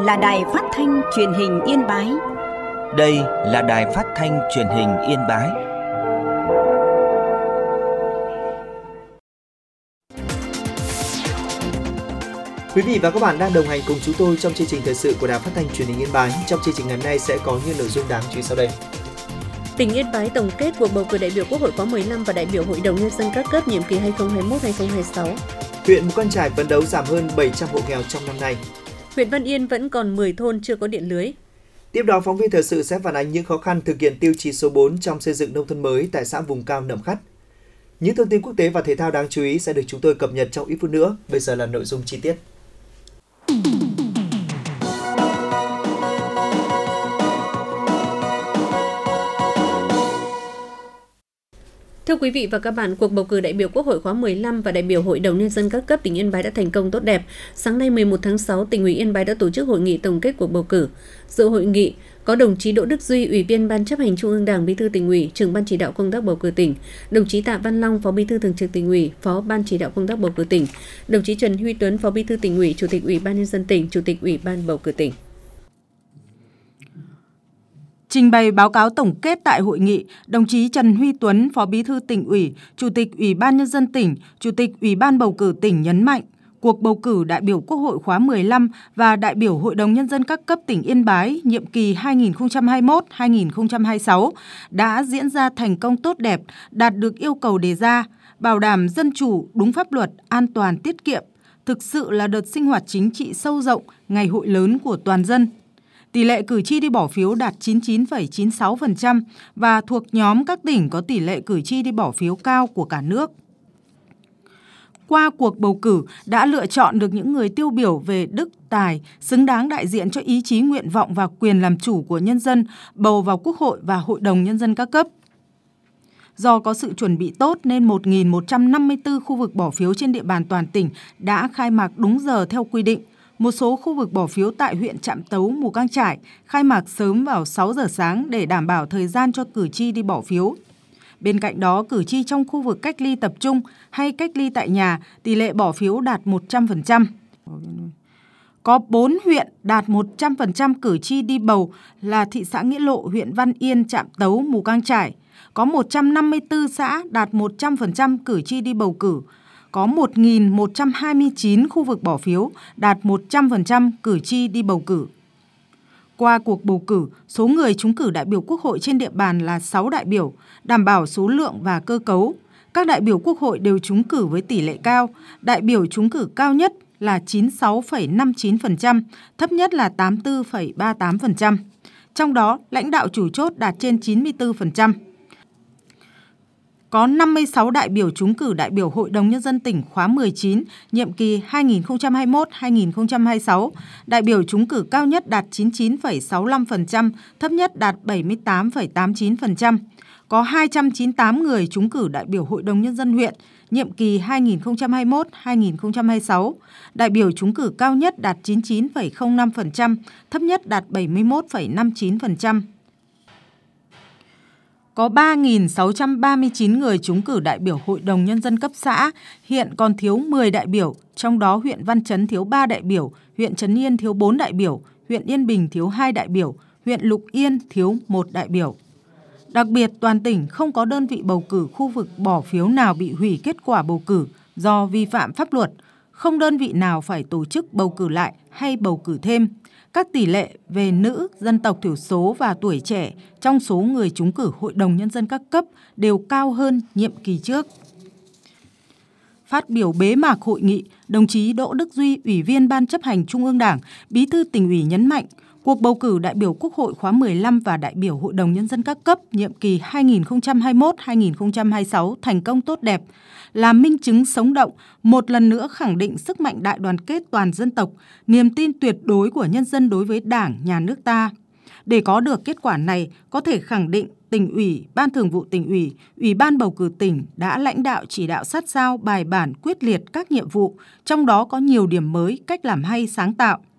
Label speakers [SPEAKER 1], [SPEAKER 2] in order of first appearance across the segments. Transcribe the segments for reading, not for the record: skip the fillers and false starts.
[SPEAKER 1] là Đài Phát thanh Truyền hình Yên Bái.
[SPEAKER 2] Đây là Đài Phát thanh Truyền hình Yên Bái.
[SPEAKER 3] Quý vị và các bạn đang đồng hành cùng chúng tôi trong chương trình thời sự của Đài Phát thanh Truyền hình Yên Bái. Trong chương trình ngày hôm nay sẽ có những nội dung đáng chú ý sau đây.
[SPEAKER 4] Tỉnh Yên Bái tổng kết cuộc bầu cử đại biểu Quốc hội khóa 15 và đại biểu Hội đồng Nhân dân các cấp nhiệm kỳ 2021-2026.
[SPEAKER 3] Huyện Mù Căng Chải phấn đấu giảm hơn 700 hộ nghèo trong năm nay.
[SPEAKER 4] Huyện Văn Yên vẫn còn 10 thôn chưa có điện lưới.
[SPEAKER 3] Tiếp đó, phóng viên thời sự sẽ phản ánh những khó khăn thực hiện tiêu chí số 4 trong xây dựng nông thôn mới tại xã vùng cao Nậm Khắt. Những thông tin quốc tế và thể thao đáng chú ý sẽ được chúng tôi cập nhật trong ít phút nữa. Bây giờ là nội dung chi tiết.
[SPEAKER 4] Thưa quý vị và các bạn, cuộc bầu cử đại biểu Quốc hội khóa 15 và đại biểu Hội đồng Nhân dân các cấp tỉnh Yên Bái đã thành công tốt đẹp. Sáng nay 11 tháng 6, tỉnh ủy Yên Bái đã tổ chức hội nghị tổng kết cuộc bầu cử. Dự hội nghị có đồng chí Đỗ Đức Duy, Ủy viên Ban Chấp hành Trung ương Đảng, Bí thư Tỉnh ủy, Trưởng Ban Chỉ đạo công tác bầu cử tỉnh, đồng chí Tạ Văn Long, Phó Bí thư Thường trực Tỉnh ủy, Phó Ban Chỉ đạo công tác bầu cử tỉnh, đồng chí Trần Huy Tuấn, Phó Bí thư Tỉnh ủy, Chủ tịch Ủy ban Nhân dân tỉnh, Chủ tịch Ủy ban bầu cử tỉnh.
[SPEAKER 5] Trình bày báo cáo tổng kết tại hội nghị, đồng chí Trần Huy Tuấn, Phó Bí thư Tỉnh ủy, Chủ tịch Ủy ban Nhân dân tỉnh, Chủ tịch Ủy ban bầu cử tỉnh nhấn mạnh, cuộc bầu cử đại biểu Quốc hội khóa 15 và đại biểu Hội đồng Nhân dân các cấp tỉnh Yên Bái nhiệm kỳ 2021-2026 đã diễn ra thành công tốt đẹp, đạt được yêu cầu đề ra, bảo đảm dân chủ, đúng pháp luật, an toàn, tiết kiệm, thực sự là đợt sinh hoạt chính trị sâu rộng, ngày hội lớn của toàn dân. Tỷ lệ cử tri đi bỏ phiếu đạt 99,96% và thuộc nhóm các tỉnh có tỷ lệ cử tri đi bỏ phiếu cao của cả nước. Qua cuộc bầu cử đã lựa chọn được những người tiêu biểu về đức, tài, xứng đáng đại diện cho ý chí, nguyện vọng và quyền làm chủ của nhân dân bầu vào Quốc hội và Hội đồng Nhân dân các cấp. Do có sự chuẩn bị tốt nên 1.154 khu vực bỏ phiếu trên địa bàn toàn tỉnh đã khai mạc đúng giờ theo quy định. Một số khu vực bỏ phiếu tại huyện Trạm Tấu, Mù Căng Chải khai mạc sớm vào 6 giờ sáng để đảm bảo thời gian cho cử tri đi bỏ phiếu. Bên cạnh đó, cử tri trong khu vực cách ly tập trung hay cách ly tại nhà, tỷ lệ bỏ phiếu đạt 100%. Có 4 huyện đạt 100% cử tri đi bầu là thị xã Nghĩa Lộ, huyện Văn Yên, Trạm Tấu, Mù Căng Chải. Có 154 xã đạt 100% cử tri đi bầu cử. Có 1.129 khu vực bỏ phiếu, đạt 100% cử tri đi bầu cử. Qua cuộc bầu cử, số người trúng cử đại biểu Quốc hội trên địa bàn là 6 đại biểu, đảm bảo số lượng và cơ cấu. Các đại biểu Quốc hội đều trúng cử với tỷ lệ cao, đại biểu trúng cử cao nhất là 96,59%, thấp nhất là 84,38%. Trong đó, lãnh đạo chủ chốt đạt trên 94%. Có 56 đại biểu trúng cử đại biểu Hội đồng Nhân dân tỉnh khóa 19, nhiệm kỳ 2021-2026. Đại biểu trúng cử cao nhất đạt 99,65%, thấp nhất đạt 78,89%. Có 298 người trúng cử đại biểu Hội đồng Nhân dân huyện, nhiệm kỳ 2021-2026. Đại biểu trúng cử cao nhất đạt 99,05%, thấp nhất đạt 71,59%. Có 3.639 người trúng cử đại biểu Hội đồng Nhân dân cấp xã, hiện còn thiếu 10 đại biểu, trong đó huyện Văn Chấn thiếu 3 đại biểu, huyện Trấn Yên thiếu 4 đại biểu, huyện Yên Bình thiếu 2 đại biểu, huyện Lục Yên thiếu 1 đại biểu. Đặc biệt, toàn tỉnh không có đơn vị bầu cử khu vực bỏ phiếu nào bị hủy kết quả bầu cử do vi phạm pháp luật, không đơn vị nào phải tổ chức bầu cử lại hay bầu cử thêm. Các tỷ lệ về nữ, dân tộc thiểu số và tuổi trẻ trong số người trúng cử Hội đồng Nhân dân các cấp đều cao hơn nhiệm kỳ trước. Phát biểu bế mạc hội nghị, đồng chí Đỗ Đức Duy, Ủy viên Ban Chấp hành Trung ương Đảng, Bí thư Tỉnh ủy nhấn mạnh, cuộc bầu cử đại biểu Quốc hội khóa 15 và đại biểu Hội đồng Nhân dân các cấp nhiệm kỳ 2021-2026 thành công tốt đẹp, là minh chứng sống động, một lần nữa khẳng định sức mạnh đại đoàn kết toàn dân tộc, niềm tin tuyệt đối của nhân dân đối với Đảng, Nhà nước ta. Để có được kết quả này, có thể khẳng định Tỉnh ủy, Ban Thường vụ Tỉnh ủy, Ủy ban bầu cử tỉnh đã lãnh đạo chỉ đạo sát sao, bài bản, quyết liệt các nhiệm vụ, trong đó có nhiều điểm mới, cách làm hay, sáng tạo.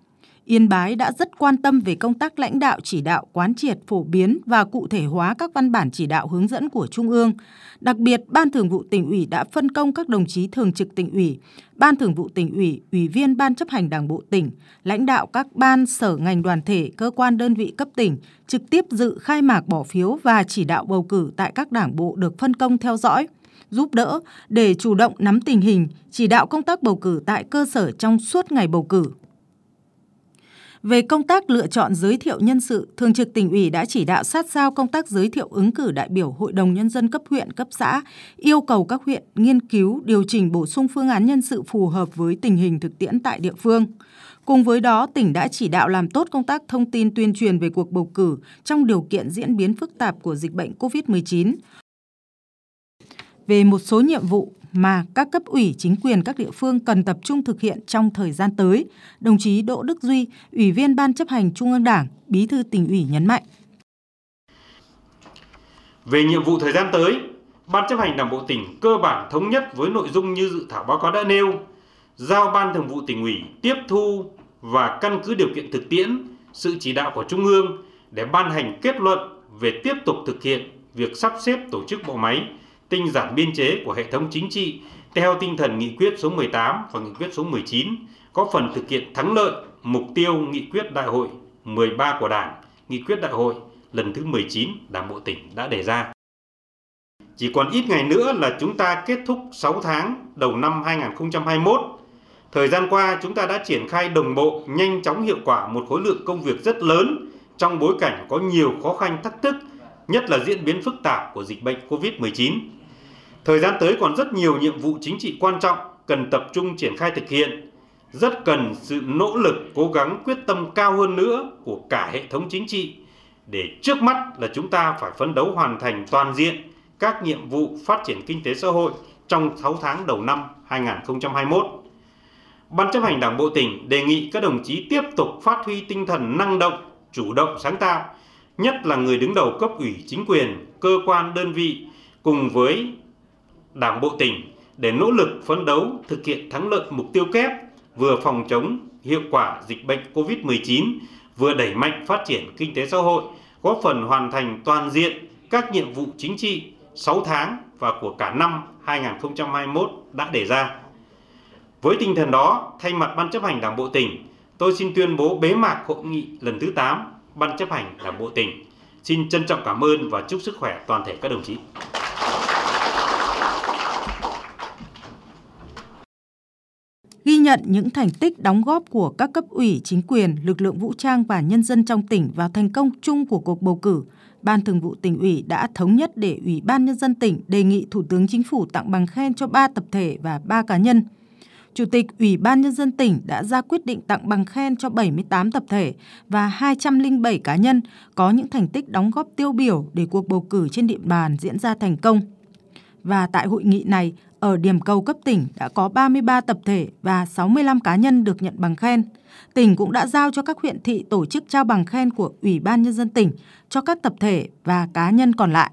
[SPEAKER 5] Yên Bái đã rất quan tâm về công tác lãnh đạo chỉ đạo, quán triệt, phổ biến và cụ thể hóa các văn bản chỉ đạo hướng dẫn của Trung ương. Đặc biệt, Ban Thường vụ Tỉnh ủy đã phân công các đồng chí thường trực Tỉnh ủy, Ban Thường vụ Tỉnh ủy, Ủy viên Ban chấp hành Đảng bộ tỉnh, lãnh đạo các ban, sở ngành đoàn thể, cơ quan đơn vị cấp tỉnh trực tiếp dự khai mạc bỏ phiếu và chỉ đạo bầu cử tại các đảng bộ được phân công theo dõi, giúp đỡ để chủ động nắm tình hình, chỉ đạo công tác bầu cử tại cơ sở trong suốt ngày bầu cử. Về công tác lựa chọn giới thiệu nhân sự, Thường trực Tỉnh ủy đã chỉ đạo sát sao công tác giới thiệu ứng cử đại biểu Hội đồng Nhân dân cấp huyện, cấp xã, yêu cầu các huyện nghiên cứu, điều chỉnh bổ sung phương án nhân sự phù hợp với tình hình thực tiễn tại địa phương. Cùng với đó, tỉnh đã chỉ đạo làm tốt công tác thông tin tuyên truyền về cuộc bầu cử trong điều kiện diễn biến phức tạp của dịch bệnh COVID-19. Về một số nhiệm vụ mà các cấp ủy chính quyền các địa phương cần tập trung thực hiện trong thời gian tới, đồng chí Đỗ Đức Duy, Ủy viên Ban chấp hành Trung ương Đảng, Bí thư Tỉnh ủy nhấn mạnh.
[SPEAKER 6] Về nhiệm vụ thời gian tới, Ban chấp hành Đảng bộ tỉnh cơ bản thống nhất với nội dung như dự thảo báo cáo đã nêu, giao Ban Thường vụ Tỉnh ủy tiếp thu và căn cứ điều kiện thực tiễn, sự chỉ đạo của Trung ương để ban hành kết luận về tiếp tục thực hiện việc sắp xếp tổ chức bộ máy, tinh giản biên chế của hệ thống chính trị theo tinh thần nghị quyết số 18 và nghị quyết số 19, có phần thực hiện thắng lợi mục tiêu nghị quyết đại hội 13 của Đảng, nghị quyết đại hội lần thứ 19 Đảng bộ tỉnh đã đề ra. Chỉ còn ít ngày nữa là chúng ta kết thúc 6 tháng đầu năm 2021. Thời gian qua chúng ta đã triển khai đồng bộ, nhanh chóng, hiệu quả một khối lượng công việc rất lớn trong bối cảnh có nhiều khó khăn thách thức, nhất là diễn biến phức tạp của dịch bệnh COVID-19. Thời gian tới còn rất nhiều nhiệm vụ chính trị quan trọng cần tập trung triển khai thực hiện, rất cần sự nỗ lực, cố gắng, quyết tâm cao hơn nữa của cả hệ thống chính trị, để trước mắt là chúng ta phải phấn đấu hoàn thành toàn diện các nhiệm vụ phát triển kinh tế xã hội trong 6 tháng đầu năm 2021. Ban chấp hành Đảng bộ tỉnh đề nghị các đồng chí tiếp tục phát huy tinh thần năng động, chủ động, sáng tạo, nhất là người đứng đầu cấp ủy chính quyền, cơ quan, đơn vị cùng với Đảng bộ tỉnh để nỗ lực phấn đấu thực hiện thắng lợi mục tiêu kép vừa phòng chống hiệu quả dịch bệnh COVID-19, vừa đẩy mạnh phát triển kinh tế xã hội, góp phần hoàn thành toàn diện các nhiệm vụ chính trị 6 tháng và của cả năm 2021 đã đề ra. Với tinh thần đó, thay mặt Ban chấp hành Đảng bộ tỉnh, tôi xin tuyên bố bế mạc hội nghị lần thứ 8 Ban chấp hành Đảng bộ tỉnh. Xin trân trọng cảm ơn và chúc sức khỏe toàn thể các đồng chí.
[SPEAKER 5] Ghi nhận những thành tích đóng góp của các cấp ủy, chính quyền, lực lượng vũ trang và nhân dân trong tỉnh vào thành công chung của cuộc bầu cử, Ban Thường vụ Tỉnh ủy đã thống nhất để Ủy ban Nhân dân tỉnh đề nghị Thủ tướng Chính phủ tặng bằng khen cho 3 tập thể và 3 cá nhân. Chủ tịch Ủy ban Nhân dân tỉnh đã ra quyết định tặng bằng khen cho 78 tập thể và 207 cá nhân có những thành tích đóng góp tiêu biểu để cuộc bầu cử trên địa bàn diễn ra thành công. Và tại hội nghị này, ở điểm cầu cấp tỉnh đã có 33 tập thể và 65 cá nhân được nhận bằng khen. Tỉnh cũng đã giao cho các huyện thị tổ chức trao bằng khen của Ủy ban Nhân dân tỉnh cho các tập thể và cá nhân còn lại.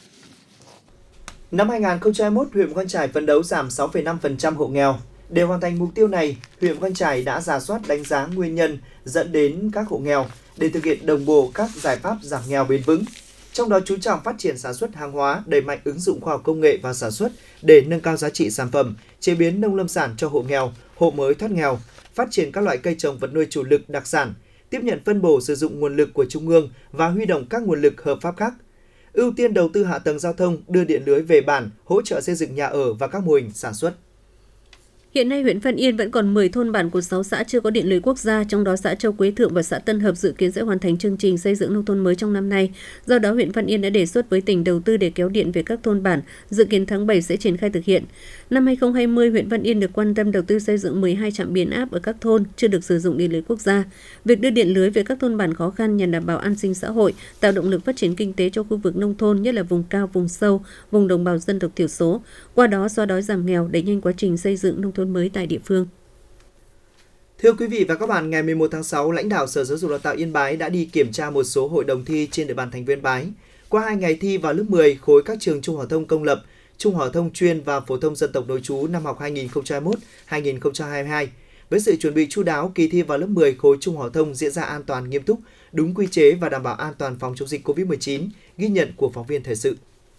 [SPEAKER 3] Năm 2021, huyện Mù Căng Chải phấn đấu giảm 6,5% hộ nghèo. Để hoàn thành mục tiêu này, huyện Mù Căng Chải đã rà soát đánh giá nguyên nhân dẫn đến các hộ nghèo để thực hiện đồng bộ các giải pháp giảm nghèo bền vững. Trong đó chú trọng phát triển sản xuất hàng hóa, đẩy mạnh ứng dụng khoa học công nghệ vào sản xuất để nâng cao giá trị sản phẩm, chế biến nông lâm sản cho hộ nghèo, hộ mới thoát nghèo, phát triển các loại cây trồng vật nuôi chủ lực đặc sản, tiếp nhận phân bổ sử dụng nguồn lực của Trung ương và huy động các nguồn lực hợp pháp khác. Ưu tiên đầu tư hạ tầng giao thông, đưa điện lưới về bản, hỗ trợ xây dựng nhà ở và các mô hình sản xuất.
[SPEAKER 4] Hiện nay, huyện Văn Yên vẫn còn 10 thôn bản của 6 xã chưa có điện lưới quốc gia, trong đó xã Châu Quế Thượng và xã Tân Hợp dự kiến sẽ hoàn thành chương trình xây dựng nông thôn mới trong năm nay. Do đó, huyện Văn Yên đã đề xuất với tỉnh đầu tư để kéo điện về các thôn bản, dự kiến tháng 7 sẽ triển khai thực hiện. Năm 2020, huyện Văn Yên được quan tâm đầu tư xây dựng 12 trạm biến áp ở các thôn chưa được sử dụng điện lưới quốc gia. Việc đưa điện lưới về các thôn bản khó khăn nhằm đảm bảo an sinh xã hội, tạo động lực phát triển kinh tế cho khu vực nông thôn, nhất là vùng cao, vùng sâu, vùng đồng bào dân tộc thiểu số. Qua đó, xóa đói giảm nghèo, đẩy nhanh quá trình xây dựng nông thôn mới tại địa phương.
[SPEAKER 3] Thưa quý vị và các bạn, ngày 11 tháng 6, lãnh đạo Sở Giáo dục Đào tạo Yên Bái đã đi kiểm tra một số hội đồng thi trên địa bàn thành phố Yên Bái. Qua 2 ngày thi vào lớp 10, khối các trường trung học phổ thông công lập, trung học phổ thông chuyên và phổ thông dân tộc nội trú năm học 2021-2022, Với sự chuẩn bị chu đáo, kỳ thi vào lớp 10 khối trung học phổ thông diễn ra an toàn, nghiêm túc, đúng quy chế và đảm bảo an toàn phòng chống dịch COVID-19, ghi nhận của phóng viên thời sự.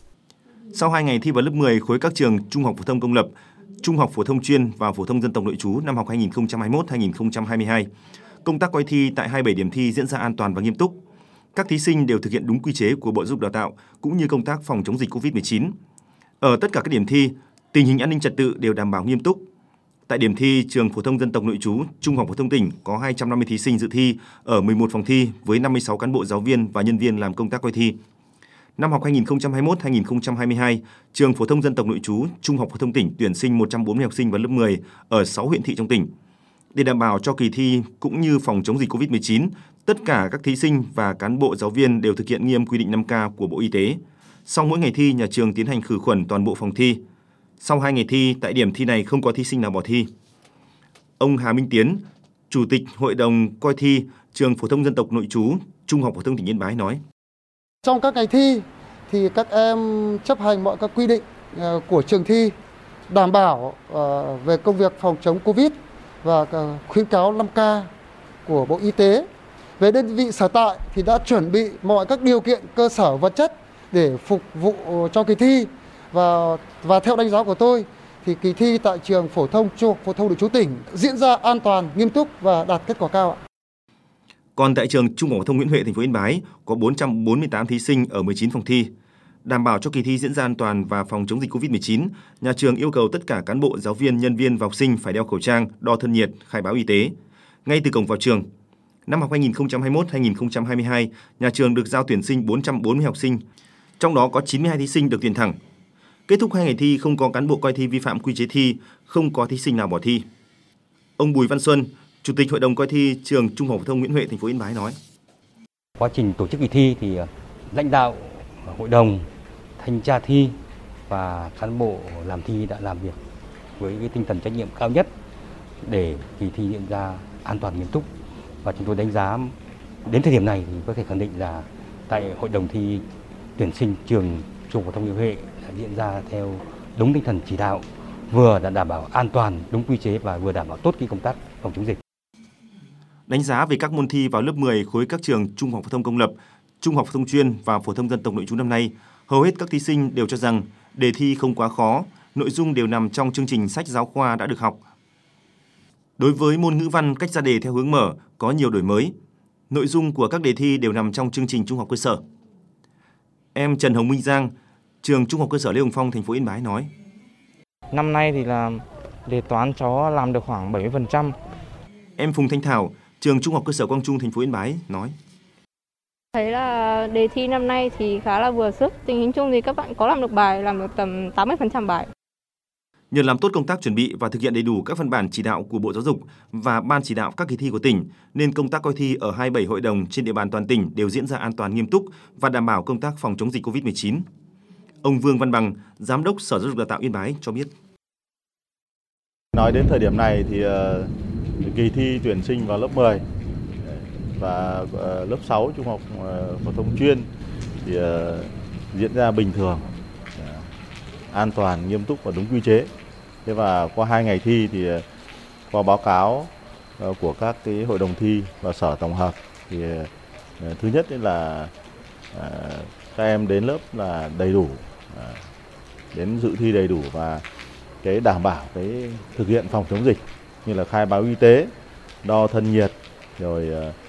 [SPEAKER 7] Sau 2 ngày thi vào lớp 10 khối các trường trung học phổ thông công lập, trung học phổ thông chuyên và phổ thông dân tộc nội trú năm học 2021-2022, công tác coi thi tại 27 điểm thi diễn ra an toàn và nghiêm túc. Các thí sinh đều thực hiện đúng quy chế của Bộ Giáo dục Đào tạo cũng như công tác phòng chống dịch COVID-19. Ở tất cả các điểm thi, tình hình an ninh trật tự đều đảm bảo nghiêm túc. Tại điểm thi trường phổ thông dân tộc nội trú Trung học phổ thông tỉnh có 250 thí sinh dự thi ở 11 phòng thi với 56 cán bộ giáo viên và nhân viên làm công tác coi thi. Năm học 2021-2022, trường phổ thông dân tộc nội trú Trung học phổ thông tỉnh tuyển sinh 140 học sinh vào lớp 10 ở 6 huyện thị trong tỉnh. Để đảm bảo cho kỳ thi cũng như phòng chống dịch COVID-19, tất cả các thí sinh và cán bộ giáo viên đều thực hiện nghiêm quy định 5K của Bộ Y tế. Sau mỗi ngày thi, nhà trường tiến hành khử khuẩn toàn bộ phòng thi. Sau 2 ngày thi, tại điểm thi này không có thí sinh nào bỏ thi. Ông Hà Minh Tiến, Chủ tịch Hội đồng coi thi trường phổ thông dân tộc nội trú Trung học phổ thông tỉnh Yên Bái nói:
[SPEAKER 8] Trong các ngày thi thì các em chấp hành mọi các quy định của trường thi, đảm bảo về công việc phòng chống Covid và khuyến cáo 5K của Bộ Y tế. Về đơn vị sở tại thì đã chuẩn bị mọi các điều kiện cơ sở vật chất để phục vụ cho kỳ thi và theo đánh giá của tôi thì kỳ thi tại trường phổ thông Trung học phổ thông nội trú tỉnh diễn ra an toàn, nghiêm túc và đạt kết quả cao.
[SPEAKER 7] Còn tại trường Trung học phổ thông Nguyễn Huệ, thành phố Yên Bái có 448 thí sinh ở 19 phòng thi. Đảm bảo cho kỳ thi diễn ra an toàn và phòng chống dịch COVID-19, nhà trường yêu cầu tất cả cán bộ, giáo viên, nhân viên và học sinh phải đeo khẩu trang, đo thân nhiệt, khai báo y tế. Ngay từ cổng vào trường, năm học 2021-2022, nhà trường được giao tuyển sinh 440 học sinh, trong đó có 92 thí sinh được tuyển thẳng. Kết thúc 2 ngày thi không có cán bộ coi thi vi phạm quy chế thi, không có thí sinh nào bỏ thi. Ông Bùi Văn Xuân, Chủ tịch Hội đồng coi thi trường Trung học phổ thông Nguyễn Huệ, thành phố Yên Bái nói:
[SPEAKER 9] Quá trình tổ chức kỳ thi thì lãnh đạo hội đồng, thanh tra thi và cán bộ làm thi đã làm việc với cái tinh thần trách nhiệm cao nhất để kỳ thi diễn ra an toàn, nghiêm túc. Và chúng tôi đánh giá đến thời điểm này thì có thể khẳng định là tại hội đồng thi tuyển sinh trường Trung học phổ thông Nguyễn Huệ đã diễn ra theo đúng tinh thần chỉ đạo, vừa đã đảm bảo an toàn, đúng quy chế và vừa đảm bảo tốt cái công tác phòng chống dịch.
[SPEAKER 7] Đánh giá về các môn thi vào lớp 10 khối các trường Trung học phổ thông công lập, Trung học phổ thông chuyên và phổ thông dân tộc nội trú năm nay, hầu hết các thí sinh đều cho rằng đề thi không quá khó, nội dung đều nằm trong chương trình sách giáo khoa đã được học. Đối với môn ngữ văn, cách ra đề theo hướng mở có nhiều đổi mới. Nội dung của các đề thi đều nằm trong chương trình trung học cơ sở. Em Trần Hồng Minh Giang, trường Trung học cơ sở Lê Hồng Phong, thành phố Yên Bái nói:
[SPEAKER 10] Năm nay thì là đề toán cháu làm được khoảng 70%.
[SPEAKER 7] Em Phùng Thanh Thảo, trường Trung học cơ sở Quang Trung, thành phố Yên Bái nói:
[SPEAKER 11] Thấy là đề thi năm nay thì khá là vừa sức, tình hình chung thì các bạn có làm được bài, làm được tầm 80% bài.
[SPEAKER 7] Nhờ làm tốt công tác chuẩn bị và thực hiện đầy đủ các văn bản chỉ đạo của Bộ Giáo dục và Ban chỉ đạo các kỳ thi của tỉnh, nên công tác coi thi ở 27 hội đồng trên địa bàn toàn tỉnh đều diễn ra an toàn, nghiêm túc và đảm bảo công tác phòng chống dịch COVID-19. Ông Vương Văn Bằng, Giám đốc Sở Giáo dục Đào tạo Yên Bái cho biết:
[SPEAKER 12] Nói đến thời điểm này thì kỳ thi tuyển sinh vào lớp 10 và lớp 6 Trung học phổ thông chuyên thì diễn ra bình thường, an toàn, nghiêm túc và đúng quy chế. Thế và qua 2 ngày thi thì qua báo cáo của các cái hội đồng thi và sở tổng hợp thì thứ nhất là các em đến lớp là đầy đủ, đến dự thi đầy đủ và cái đảm bảo cái thực hiện phòng chống dịch như là khai báo y tế, đo thân nhiệt, rồi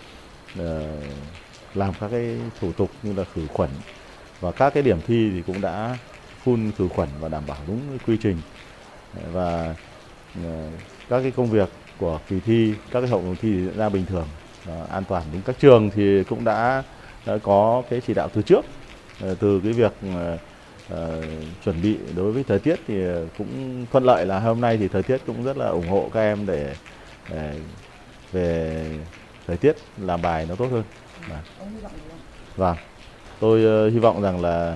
[SPEAKER 12] làm các cái thủ tục như là khử khuẩn, và các cái điểm thi thì cũng đã phun khử khuẩn và đảm bảo đúng quy trình. Và các cái công việc của kỳ thi, các cái hội đồng thi diễn ra bình thường, an toàn đúng. Các trường thì cũng đã có cái chỉ đạo từ trước, từ cái việc chuẩn bị đối với thời tiết thì cũng thuận lợi, là hôm nay thì thời tiết cũng rất là ủng hộ các em để về thời tiết làm bài nó tốt hơn. Vâng, tôi hy vọng rằng là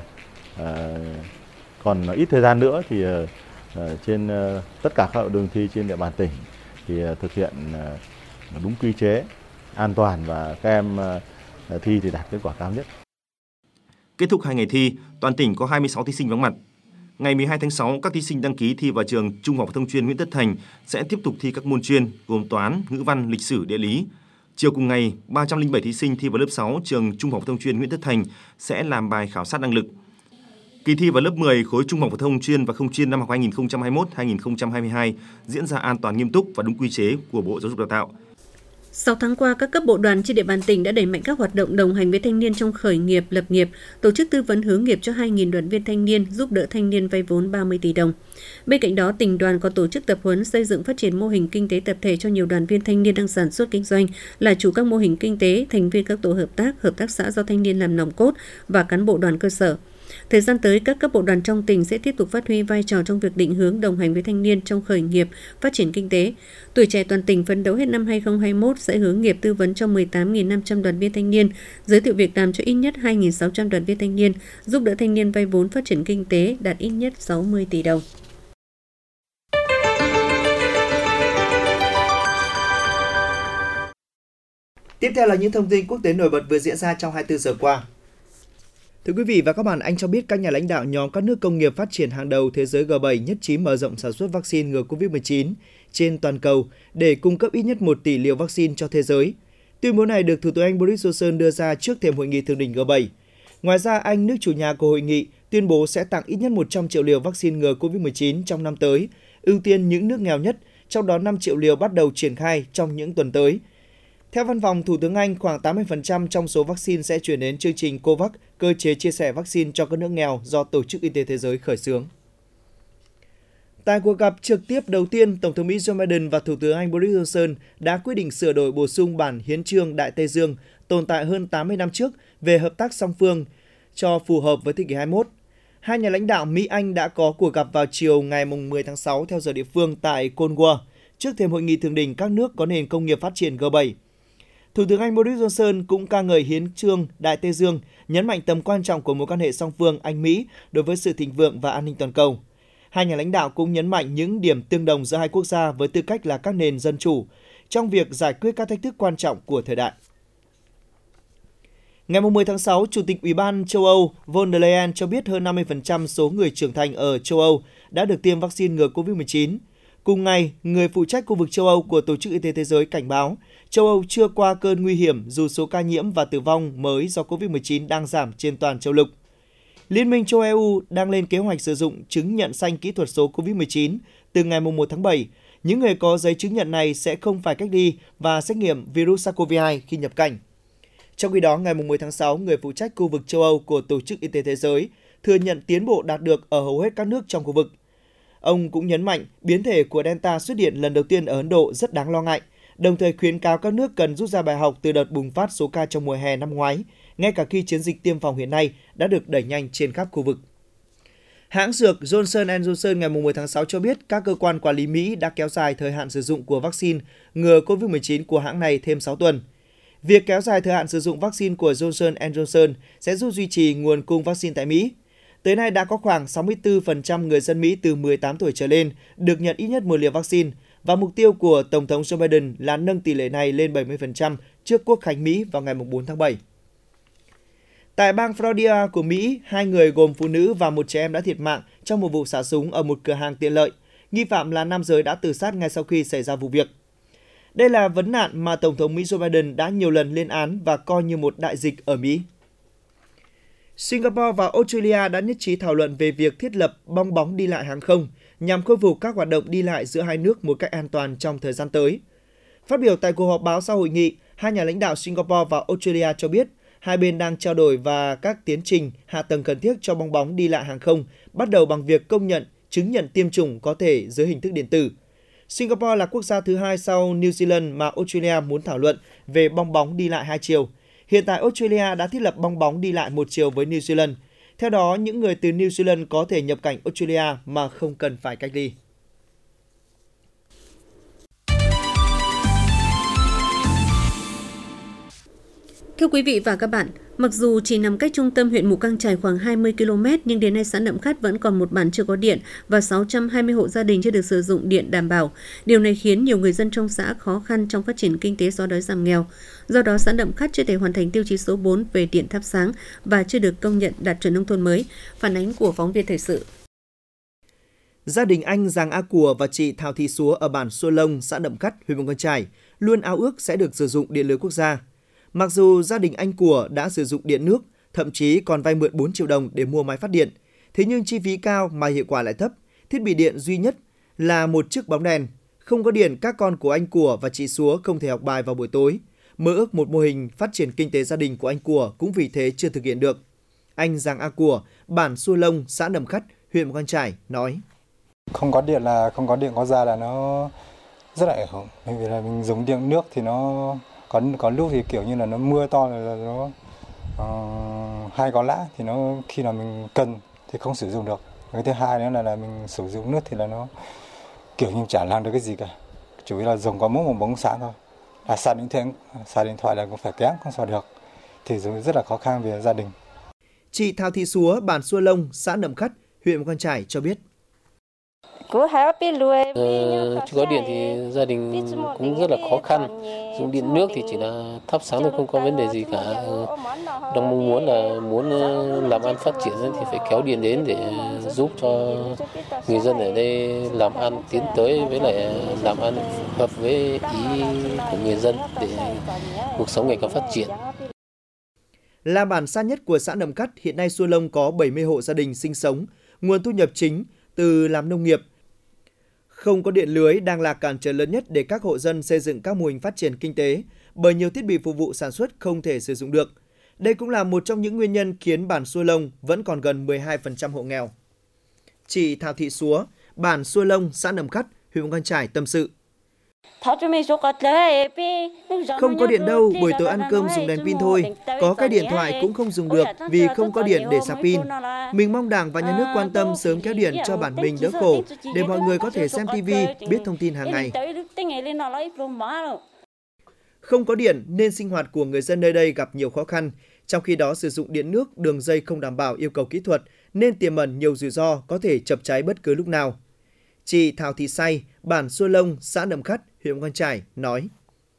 [SPEAKER 12] còn ít thời gian nữa thì trên tất cả các hội đồng thi trên địa bàn tỉnh thì thực hiện đúng quy chế, an toàn và các em thi thì đạt kết quả cao nhất.
[SPEAKER 7] Kết thúc 2 ngày thi, toàn tỉnh có 26 thí sinh vắng mặt. Ngày 12 tháng 6, các thí sinh đăng ký thi vào trường Trung học phổ thông chuyên Nguyễn Tất Thành sẽ tiếp tục thi các môn chuyên gồm toán, ngữ văn, lịch sử, địa lý. Chiều cùng ngày, 307 thí sinh thi vào lớp 6 trường Trung học phổ thông chuyên Nguyễn Tất Thành sẽ làm bài khảo sát năng lực. Kỳ thi vào lớp 10 khối Trung học phổ thông chuyên và không chuyên năm học 2021-2022 diễn ra an toàn, nghiêm túc và đúng quy chế của Bộ Giáo dục Đào tạo.
[SPEAKER 4] 6 tháng qua, các cấp bộ đoàn trên địa bàn tỉnh đã đẩy mạnh các hoạt động đồng hành với thanh niên trong khởi nghiệp, lập nghiệp, tổ chức tư vấn hướng nghiệp cho 2.000 đoàn viên thanh niên, giúp đỡ thanh niên vay vốn 30 tỷ đồng. Bên cạnh đó, tỉnh đoàn còn tổ chức tập huấn xây dựng phát triển mô hình kinh tế tập thể cho nhiều đoàn viên thanh niên đang sản xuất kinh doanh, là chủ các mô hình kinh tế, thành viên các tổ hợp tác xã do thanh niên làm nòng cốt và cán bộ đoàn cơ sở. Thời gian tới, các cấp bộ đoàn trong tỉnh sẽ tiếp tục phát huy vai trò trong việc định hướng đồng hành với thanh niên trong khởi nghiệp, phát triển kinh tế. Tuổi trẻ toàn tỉnh phấn đấu hết năm 2021 sẽ hướng nghiệp tư vấn cho 18.500 đoàn viên thanh niên, giới thiệu việc làm cho ít nhất 2.600 đoàn viên thanh niên, giúp đỡ thanh niên vay vốn phát triển kinh tế đạt ít nhất 60 tỷ đồng.
[SPEAKER 3] Tiếp theo là những thông tin quốc tế nổi bật vừa diễn ra trong 24 giờ qua. Thưa quý vị và các bạn, Anh cho biết các nhà lãnh đạo nhóm các nước công nghiệp phát triển hàng đầu thế giới G7 nhất trí mở rộng sản xuất vaccine ngừa COVID-19 trên toàn cầu để cung cấp ít nhất 1 tỷ liều vaccine cho thế giới. Tuyên bố này được Thủ tướng Anh Boris Johnson đưa ra trước thềm hội nghị thượng đỉnh G7. Ngoài ra, Anh, nước chủ nhà của hội nghị, tuyên bố sẽ tặng ít nhất 100 triệu liều vaccine ngừa COVID-19 trong năm tới, ưu tiên những nước nghèo nhất, trong đó 5 triệu liều bắt đầu triển khai trong những tuần tới. Theo Văn phòng Thủ tướng Anh, khoảng 80% trong số vaccine sẽ chuyển đến chương trình COVAX, cơ chế chia sẻ vaccine cho các nước nghèo do Tổ chức Y tế Thế giới khởi xướng. Tại cuộc gặp trực tiếp đầu tiên, Tổng thống Mỹ Joe Biden và Thủ tướng Anh Boris Johnson đã quyết định sửa đổi bổ sung bản Hiến chương Đại Tây Dương tồn tại hơn 80 năm trước về hợp tác song phương cho phù hợp với thế kỷ 21. Hai nhà lãnh đạo Mỹ-Anh đã có cuộc gặp vào chiều ngày 10 tháng 6 theo giờ địa phương tại Cornwall, trước thềm hội nghị thượng đỉnh các nước có nền công nghiệp phát triển G7. Thủ tướng Anh Boris Johnson cũng ca ngợi Hiến chương Đại Tây Dương, nhấn mạnh tầm quan trọng của mối quan hệ song phương Anh-Mỹ đối với sự thịnh vượng và an ninh toàn cầu. Hai nhà lãnh đạo cũng nhấn mạnh những điểm tương đồng giữa hai quốc gia với tư cách là các nền dân chủ trong việc giải quyết các thách thức quan trọng của thời đại. Ngày 10 tháng 6, Chủ tịch Ủy ban châu Âu von der Leyen cho biết hơn 50% số người trưởng thành ở châu Âu đã được tiêm vaccine ngừa COVID-19. Cùng ngày, người phụ trách khu vực châu Âu của Tổ chức Y tế Thế giới cảnh báo châu Âu chưa qua cơn nguy hiểm dù số ca nhiễm và tử vong mới do COVID-19 đang giảm trên toàn châu lục. Liên minh châu EU đang lên kế hoạch sử dụng chứng nhận xanh kỹ thuật số COVID-19 từ ngày 1 tháng 7. Những người có giấy chứng nhận này sẽ không phải cách ly và xét nghiệm virus SARS-CoV-2 khi nhập cảnh. Trong khi đó, ngày 10 tháng 6, người phụ trách khu vực châu Âu của Tổ chức Y tế Thế giới thừa nhận tiến bộ đạt được ở hầu hết các nước trong khu vực. Ông cũng nhấn mạnh biến thể của Delta xuất hiện lần đầu tiên ở Ấn Độ rất đáng lo ngại, đồng thời khuyến cáo các nước cần rút ra bài học từ đợt bùng phát số ca trong mùa hè năm ngoái, ngay cả khi chiến dịch tiêm phòng hiện nay đã được đẩy nhanh trên khắp khu vực. Hãng dược Johnson & Johnson ngày 10 tháng 6 cho biết các cơ quan quản lý Mỹ đã kéo dài thời hạn sử dụng của vaccine ngừa COVID-19 của hãng này thêm 6 tuần. Việc kéo dài thời hạn sử dụng vaccine của Johnson & Johnson sẽ giúp duy trì nguồn cung vaccine tại Mỹ. Tới nay đã có khoảng 64% người dân Mỹ từ 18 tuổi trở lên được nhận ít nhất một liều vaccine, và mục tiêu của Tổng thống Joe Biden là nâng tỷ lệ này lên 70% trước Quốc khánh Mỹ vào ngày 4 tháng 7. Tại bang Florida của Mỹ, 2 người gồm phụ nữ và một trẻ em đã thiệt mạng trong một vụ xả súng ở một cửa hàng tiện lợi. Nghi phạm là nam giới đã tự sát ngay sau khi xảy ra vụ việc. Đây là vấn nạn mà Tổng thống Mỹ Joe Biden đã nhiều lần lên án và coi như một đại dịch ở Mỹ. Singapore và Australia đã nhất trí thảo luận về việc thiết lập bong bóng đi lại hàng không nhằm khôi phục các hoạt động đi lại giữa hai nước một cách an toàn trong thời gian tới. Phát biểu tại cuộc họp báo sau hội nghị, hai nhà lãnh đạo Singapore và Australia cho biết hai bên đang trao đổi và các tiến trình hạ tầng cần thiết cho bong bóng đi lại hàng không, bắt đầu bằng việc công nhận chứng nhận tiêm chủng có thể dưới hình thức điện tử. Singapore là quốc gia thứ hai sau New Zealand mà Australia muốn thảo luận về bong bóng đi lại hai chiều. Hiện tại Australia đã thiết lập bong bóng đi lại một chiều với New Zealand. Theo đó, những người từ New Zealand có thể nhập cảnh Australia mà không cần phải cách ly.
[SPEAKER 4] Thưa quý vị và các bạn, mặc dù chỉ nằm cách trung tâm huyện Mù Cang Chải khoảng 20 km, nhưng đến nay xã Nậm Khắt vẫn còn một bản chưa có điện và 620 hộ gia đình chưa được sử dụng điện đảm bảo. Điều này khiến nhiều người dân trong xã khó khăn trong phát triển kinh tế xóa đói giảm nghèo. Do đó, xã Nậm Khắt chưa thể hoàn thành tiêu chí số 4 về điện thắp sáng và chưa được công nhận đạt chuẩn nông thôn mới. Phản ánh của phóng viên thời sự.
[SPEAKER 3] Gia đình anh Giàng A Cùa và chị Thào Thị Súa ở bản Xua Lông, xã Nậm Cắt, huyện Mù Căng Chải luôn ao ước sẽ được sử dụng điện lưới quốc gia. Mặc dù gia đình anh Cùa đã sử dụng điện nước, thậm chí còn vay mượn 4 triệu đồng để mua máy phát điện, thế nhưng chi phí cao mà hiệu quả lại thấp. Thiết bị điện duy nhất là một chiếc bóng đèn. Không có điện, các con của anh Cùa và chị Súa không thể học bài vào buổi tối. Mơ ước một mô hình phát triển kinh tế gia đình của anh Cùa cũng vì thế chưa thực hiện được. Anh Giàng A Cùa, bản Xua Lông, xã Nậm Khắt, huyện Mù Căng Chải nói:
[SPEAKER 13] Không có điện có ra là nó rất là ảnh hưởng. Bởi vì là mình dùng điện nước thì nó có lúc thì kiểu như là nó mưa to là nó hay có lã thì nó khi nào mình cần thì không sử dụng được. Cái thứ hai nữa là mình sử dụng nước thì là nó kiểu như chả làm được cái gì cả. Chủ yếu là dùng có một bóng sáng thôi. Sạc điện thoại là cũng phải kém không sạc được. Thì rất là khó khăn về gia đình.
[SPEAKER 3] Chị Thào Thị Súa, bản Xua Lông, xã Nậm Khắt, huyện Mù Căng Chải cho biết:
[SPEAKER 14] Chưa có điện thì gia đình cũng rất là khó khăn. Dùng điện nước thì chỉ là thắp sáng thôi, không có vấn đề gì cả. Đang mong muốn làm ăn phát triển thì phải kéo điện đến để giúp cho người dân ở đây làm ăn tiến tới, với lại làm ăn hợp với ý của người dân để cuộc sống ngày càng phát triển.
[SPEAKER 3] Là bản xa nhất của xã Nậm Cắt, hiện nay Xua Lông có 70 hộ gia đình sinh sống, nguồn thu nhập chính từ làm nông nghiệp. Không có điện lưới đang là cản trở lớn nhất để các hộ dân xây dựng các mô hình phát triển kinh tế, bởi nhiều thiết bị phục vụ sản xuất không thể sử dụng được. Đây cũng là một trong những nguyên nhân khiến bản Xua Lông vẫn còn gần 12% hộ nghèo. Chị Thào Thị Súa, bản Xua Lông, xã Nậm Khắt, huyện Mù Căng Chải tâm sự: Không có điện đâu, buổi tối ăn cơm dùng đèn pin thôi. Có cái điện thoại cũng không dùng được vì không có điện để sạc pin. Mình mong Đảng và Nhà nước quan tâm sớm kéo điện cho bản mình đỡ khổ, để mọi người có thể xem TV, biết thông tin hàng ngày. Không có điện nên sinh hoạt của người dân nơi đây gặp nhiều khó khăn. Trong khi đó sử dụng điện nước, đường dây không đảm bảo yêu cầu kỹ thuật nên tiềm ẩn nhiều rủi ro có thể chập cháy bất cứ lúc nào. Chị Thào Thị Say, bản Xua Lông, xã Nậm Khắt, huyện Mù Căng Chải nói: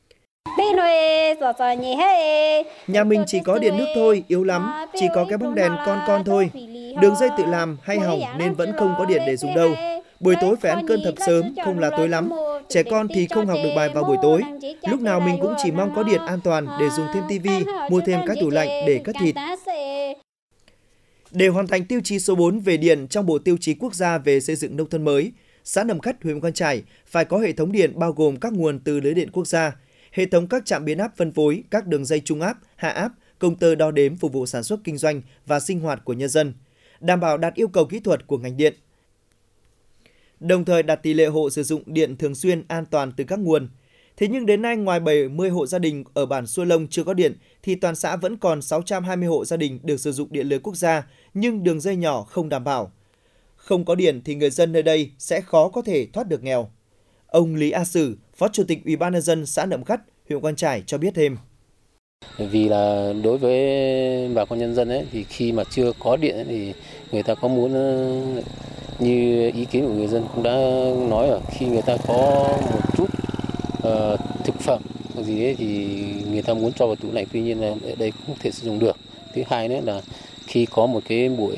[SPEAKER 3] Nhà mình chỉ có điện nước thôi, yếu lắm, chỉ có cái bóng đèn con thôi. Đường dây tự làm hay hỏng nên vẫn không có điện để dùng đâu. Buổi tối phải ăn cơm thật sớm, không là tối lắm. Trẻ con thì không học được bài vào buổi tối. Lúc nào mình cũng chỉ mong có điện an toàn để dùng thêm tivi, mua thêm các tủ lạnh để cất thịt. Để hoàn thành tiêu chí số 4 về điện trong Bộ Tiêu chí Quốc gia về xây dựng nông thôn mới, xã Nậm Khắt, huyện Mù Căng Chải phải có hệ thống điện bao gồm các nguồn từ lưới điện quốc gia, hệ thống các trạm biến áp phân phối, các đường dây trung áp, hạ áp, công tơ đo đếm phục vụ sản xuất kinh doanh và sinh hoạt của nhân dân, đảm bảo đạt yêu cầu kỹ thuật của ngành điện. Đồng thời đạt tỷ lệ hộ sử dụng điện thường xuyên an toàn từ các nguồn. Thế nhưng đến nay, ngoài 70 hộ gia đình ở bản Xua Lông chưa có điện, thì toàn xã vẫn còn 620 hộ gia đình được sử dụng điện lưới quốc gia, nhưng đường dây nhỏ không đảm bảo. Không có điện thì người dân nơi đây sẽ khó có thể thoát được nghèo. Ông Lý A Sử, Phó Chủ tịch Ủy ban nhân dân xã Nậm Khắt, huyện Mù Căng Chải cho biết thêm:
[SPEAKER 14] Vì là đối với bà con nhân dân ấy, thì khi mà chưa có điện ấy, thì người ta có muốn, như ý kiến của người dân cũng đã nói, ở khi người ta có một chút thực phẩm gì ấy, thì người ta muốn cho vào tủ lạnh, tuy nhiên là ở đây không thể sử dụng được. Thứ hai nữa là khi có một cái buổi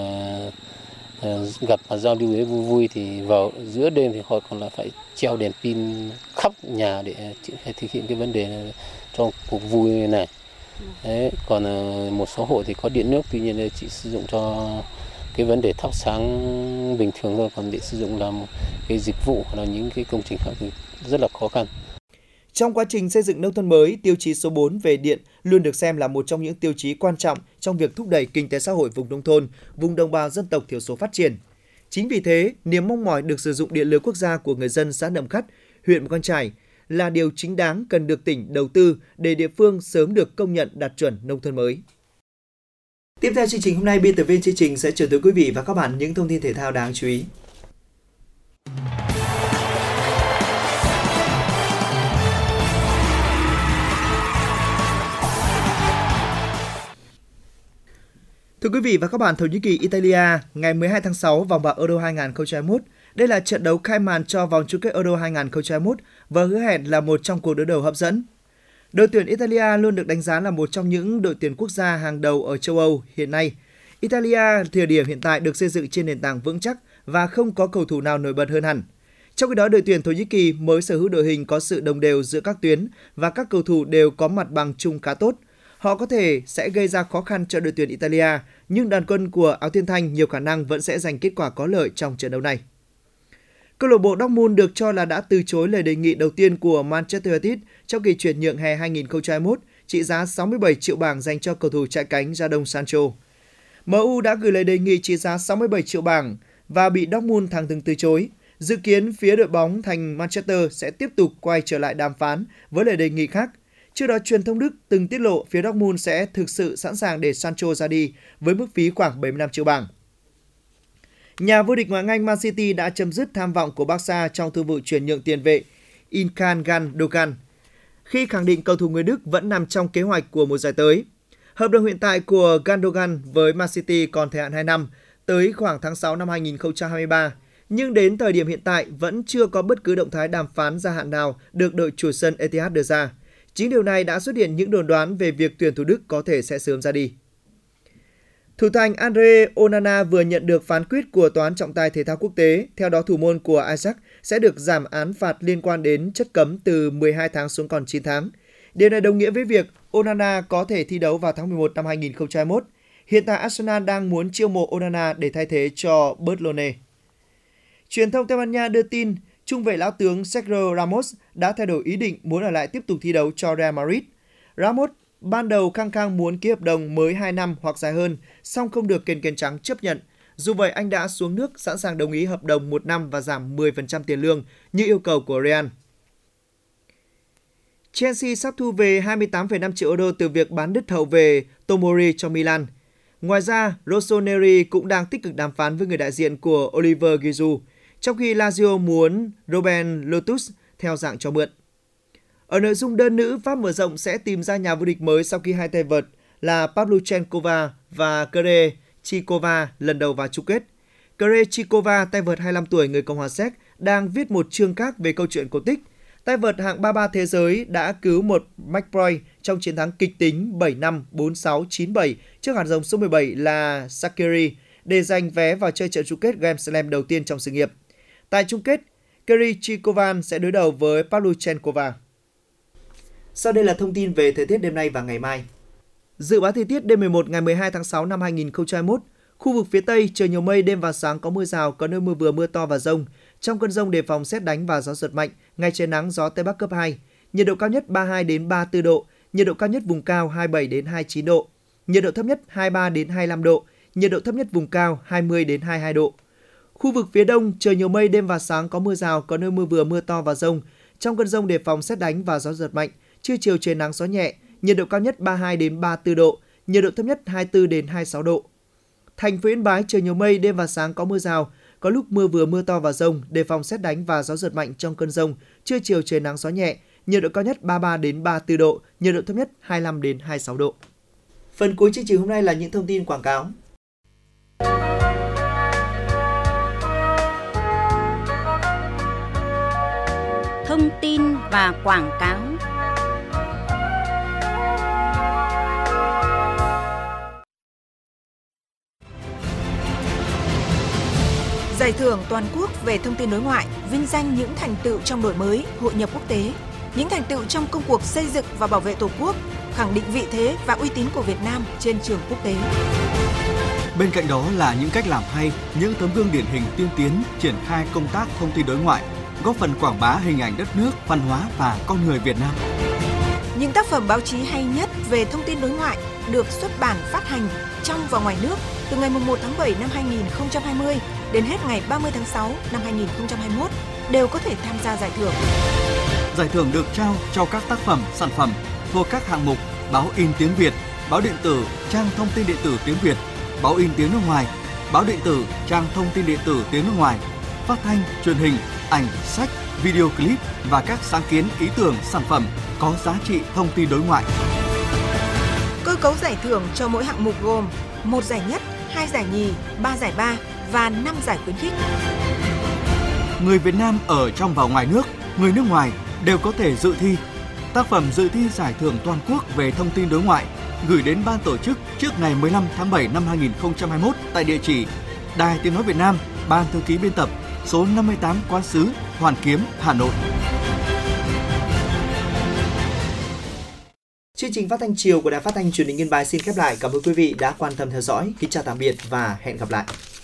[SPEAKER 14] gặp và giao lưu với vui vui thì vào giữa đêm thì họ còn là phải treo đèn pin khắp nhà để thực hiện cái vấn đề trong cuộc vui này. Đấy, còn một số hộ thì có điện nước, tuy nhiên chỉ sử dụng cho cái vấn đề thắp sáng bình thường thôi, còn để sử dụng làm cái dịch vụ hoặc là những cái công trình khác thì rất là khó khăn.
[SPEAKER 3] Trong quá trình xây dựng nông thôn mới, tiêu chí số 4 về điện luôn được xem là một trong những tiêu chí quan trọng trong việc thúc đẩy kinh tế xã hội vùng nông thôn, vùng đồng bào dân tộc thiểu số phát triển. Chính vì thế, niềm mong mỏi được sử dụng điện lưới quốc gia của người dân xã Nậm Khắt, huyện Mù Căng Chải là điều chính đáng cần được tỉnh đầu tư để địa phương sớm được công nhận đạt chuẩn nông thôn mới. Tiếp theo chương trình hôm nay, biên tập viên chương trình sẽ chuyển tới quý vị và các bạn những thông tin thể thao đáng chú ý. Thưa quý vị và các bạn, Thổ Nhĩ Kỳ Italia ngày 12 tháng 6 vòng bảng Euro 2021. Đây là trận đấu khai màn cho vòng chung kết Euro 2021 và hứa hẹn là một trong cuộc đối đầu hấp dẫn. Đội tuyển Italia luôn được đánh giá là một trong những đội tuyển quốc gia hàng đầu ở châu Âu hiện nay. Italia thời điểm hiện tại được xây dựng trên nền tảng vững chắc và không có cầu thủ nào nổi bật hơn hẳn. Trong khi đó, đội tuyển Thổ Nhĩ Kỳ mới sở hữu đội hình có sự đồng đều giữa các tuyến và các cầu thủ đều có mặt bằng chung khá tốt. Họ có thể sẽ gây ra khó khăn cho đội tuyển Italia, nhưng đoàn quân của áo thiên thanh nhiều khả năng vẫn sẽ giành kết quả có lợi trong trận đấu này. Câu lạc bộ Dortmund được cho là đã từ chối lời đề nghị đầu tiên của Manchester United trong kỳ chuyển nhượng hè 2021, trị giá 67 triệu bảng dành cho cầu thủ chạy cánh Jadon Sancho. MU đã gửi lời đề nghị trị giá 67 triệu bảng và bị Dortmund thẳng thừng từ chối. Dự kiến phía đội bóng thành Manchester sẽ tiếp tục quay trở lại đàm phán với lời đề nghị khác. Trước đó, truyền thông Đức từng tiết lộ phía Dortmund sẽ thực sự sẵn sàng để Sancho ra đi với mức phí khoảng 75 triệu bảng. Nhà vô địch ngoại hạng Anh Man City đã chấm dứt tham vọng của Barca trong thương vụ chuyển nhượng tiền vệ Ilkay Gundogan, khi khẳng định cầu thủ người Đức vẫn nằm trong kế hoạch của mùa giải tới. Hợp đồng hiện tại của Gundogan với Man City còn thời hạn 2 năm, tới khoảng tháng 6 năm 2023, nhưng đến thời điểm hiện tại vẫn chưa có bất cứ động thái đàm phán gia hạn nào được đội chủ sân Etihad đưa ra. Chính điều này đã xuất hiện những đồn đoán về việc tuyển thủ Đức có thể sẽ sớm ra đi. Thủ thành Andre Onana vừa nhận được phán quyết của Tòa án trọng tài thể thao quốc tế. Theo đó, thủ môn của Ajax sẽ được giảm án phạt liên quan đến chất cấm từ 12 tháng xuống còn 9 tháng. Điều này đồng nghĩa với việc Onana có thể thi đấu vào tháng 11 năm 2021. Hiện tại Arsenal đang muốn chiêu mộ Onana để thay thế cho Bertolone. Truyền thông Tây Ban Nha đưa tin trung vệ lão tướng Sergio Ramos đã thay đổi ý định muốn ở lại tiếp tục thi đấu cho Real Madrid. Ramos ban đầu khăng khăng muốn ký hợp đồng mới 2 năm hoặc dài hơn, song không được kền kền trắng chấp nhận. Dù vậy, anh đã xuống nước sẵn sàng đồng ý hợp đồng 1 năm và giảm 10% tiền lương như yêu cầu của Real. Chelsea sắp thu về 28,5 triệu euro từ việc bán đứt hậu vệ Tomori cho Milan. Ngoài ra, Rossoneri cũng đang tích cực đàm phán với người đại diện của Oliver Giroud, trong khi Lazio muốn Robben Lotus theo dạng cho mượn. Ở nội dung đơn nữ, Pháp mở rộng sẽ tìm ra nhà vô địch mới sau khi hai tay vợt là Pavlyuchenkova và Krejcikova lần đầu vào chung kết. Krejcikova, tay vợt 25 tuổi người Cộng hòa Séc, đang viết một chương khác về câu chuyện cổ tích. Tay vợt hạng 33 thế giới đã cứu một McBroy trong chiến thắng kịch tính 7-5, 4-6, 9-7 trước hạt giống số 17 là Sakiri để giành vé vào chơi trận chung kết Grand Slam đầu tiên trong sự nghiệp. Tại chung kết, Krejcikova sẽ đối đầu với Pavlyuchenkova. Sau đây là thông tin về thời tiết đêm nay và ngày mai. Dự báo thời tiết đêm 11 ngày 12 tháng 6 năm 2021, khu vực phía Tây trời nhiều mây, đêm và sáng có mưa rào, có nơi mưa vừa mưa to và dông. Trong cơn dông đề phòng sét đánh và gió giật mạnh, ngày trời nắng, gió Tây Bắc cấp 2. Nhiệt độ cao nhất 32 đến 34 độ, nhiệt độ cao nhất vùng cao 27 đến 29 độ, nhiệt độ thấp nhất 23 đến 25 độ, nhiệt độ thấp nhất vùng cao 20 đến 22 độ. Khu vực phía Đông trời nhiều mây, đêm và sáng có mưa rào, có nơi mưa vừa mưa to và dông. Trong cơn dông đề phòng sét đánh và gió giật mạnh. Trưa chiều trời nắng gió nhẹ, nhiệt độ cao nhất 32 đến 34 độ, nhiệt độ thấp nhất 24 đến 26 độ. Thành phố Yên Bái trời nhiều mây, đêm và sáng có mưa rào, có lúc mưa vừa mưa to và dông, đề phòng sét đánh và gió giật mạnh trong cơn dông. Trưa chiều trời nắng gió nhẹ, nhiệt độ cao nhất 33 đến 34 độ, nhiệt độ thấp nhất 25 đến 26 độ. Phần cuối chương trình hôm nay là những thông tin quảng cáo.
[SPEAKER 1] Thông tin và quảng cáo.
[SPEAKER 15] Giải thưởng toàn quốc về thông tin đối ngoại vinh danh những thành tựu trong đổi mới, hội nhập quốc tế, những thành tựu trong công cuộc xây dựng và bảo vệ Tổ quốc, khẳng định vị thế và uy tín của Việt Nam trên trường quốc tế.
[SPEAKER 16] Bên cạnh đó là những cách làm hay, những tấm gương điển hình tiên tiến triển khai công tác thông tin đối ngoại, góp phần quảng bá hình ảnh đất nước, văn hóa và con người Việt Nam.
[SPEAKER 15] Những tác phẩm báo chí hay nhất về thông tin đối ngoại được xuất bản phát hành trong và ngoài nước từ ngày 1 tháng 7 năm 2020 đến hết ngày 30 tháng 6 năm 2021 đều có thể tham gia giải thưởng.
[SPEAKER 16] Giải thưởng được trao cho các tác phẩm, sản phẩm thuộc các hạng mục báo in tiếng Việt, báo điện tử, trang thông tin điện tử tiếng Việt, báo in tiếng nước ngoài, báo điện tử, trang thông tin điện tử tiếng nước ngoài, phát thanh, truyền hình, ảnh, sách, video clip và các sáng kiến, ý tưởng, sản phẩm có giá trị thông tin đối ngoại.
[SPEAKER 15] Cơ cấu giải thưởng cho mỗi hạng mục gồm 1 giải nhất, 2 giải nhì, 3 giải ba và 5 giải khuyến khích.
[SPEAKER 16] Người Việt Nam ở trong và ngoài nước, người nước ngoài đều có thể dự thi. Tác phẩm dự thi giải thưởng toàn quốc về thông tin đối ngoại gửi đến ban tổ chức trước ngày 15 tháng 7 năm 2021 tại địa chỉ Đài Tiếng nói Việt Nam, Ban thư ký biên tập, số 58 Quán sứ, Hoàn Kiếm, Hà Nội.
[SPEAKER 3] Chương trình phát thanh chiều của Đài Phát thanh Truyền hình Yên Bái xin khép lại. Cảm ơn quý vị đã quan tâm theo dõi. Kính chào tạm biệt và hẹn gặp lại.